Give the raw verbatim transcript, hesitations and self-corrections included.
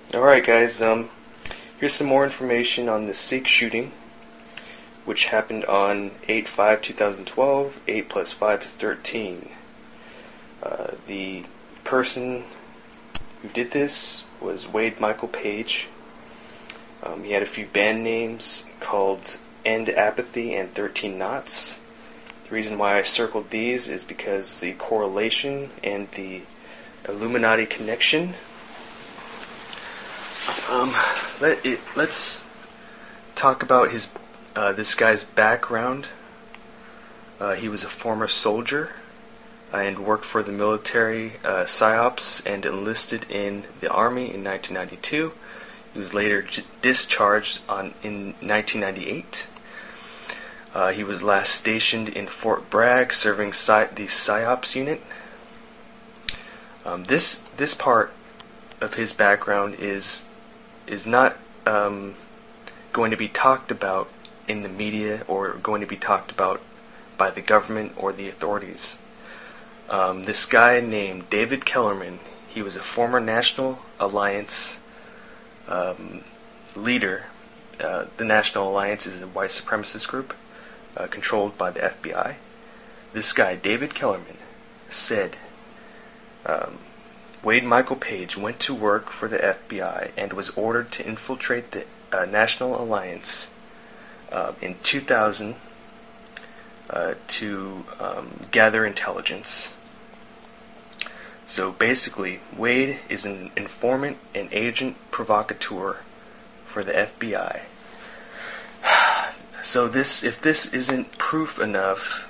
Alright guys, um, here's some more information on the Sikh shooting, which happened on eight five two thousand twelve. eight plus five is thirteen. Uh, the person who did this was Wade Michael Page. Um, he had a few band names called End Apathy and thirteen Knots. The reason why I circled these is because the correlation and the Illuminati connection. Um, let it, let's talk about his uh, this guy's background. Uh, he was a former soldier uh, and worked for the military uh, PSYOPs and enlisted in the Army in nineteen ninety-two. He was later j- discharged on in nineteen ninety-eight. Uh, he was last stationed in Fort Bragg, serving Psy- the PSYOPs unit. Um, this this part of his background is is not um, going to be talked about in the media or going to be talked about by the government or the authorities. Um, this guy named David Kellerman, he was a former National Alliance um, leader. Uh, the National Alliance is a white supremacist group uh, controlled by the F B I. This guy, David Kellerman, said um, Wade Michael Page went to work for the F B I and was ordered to infiltrate the uh, National Alliance uh, in two thousand uh, to um, gather intelligence. So basically, Wade is an informant and agent provocateur for the F B I. So this, if this isn't proof enough